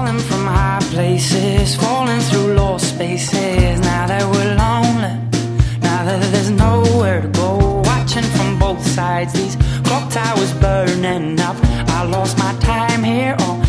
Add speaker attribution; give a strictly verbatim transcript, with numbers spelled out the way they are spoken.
Speaker 1: falling from high places, falling through lost spaces. Now that we're lonely, now that there's nowhere to go, watching from both sides, these clock towers burning up. I lost my time here, oh,